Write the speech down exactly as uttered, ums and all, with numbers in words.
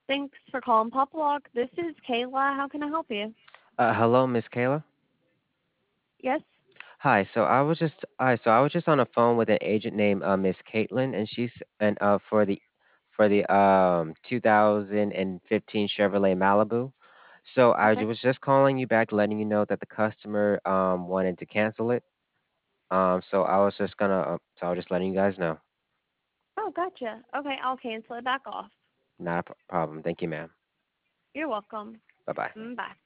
Thanks for calling Poplock. This is Kayla. How can I help you? Uh, hello, Miss Kayla. Yes? Hi. So I was just hi. So I was just on a phone with an agent named uh, Miss Caitlin, and she's and uh for the for the um two thousand fifteen Chevrolet Malibu. So I Okay. ju- was just calling you back, letting you know that the customer um wanted to cancel it. Um, so I was just gonna uh, so I was just letting you guys know. Oh, gotcha. Okay, I'll cancel it back off. Not a p- problem. Thank you, ma'am. You're welcome. Bye bye. Mm, bye.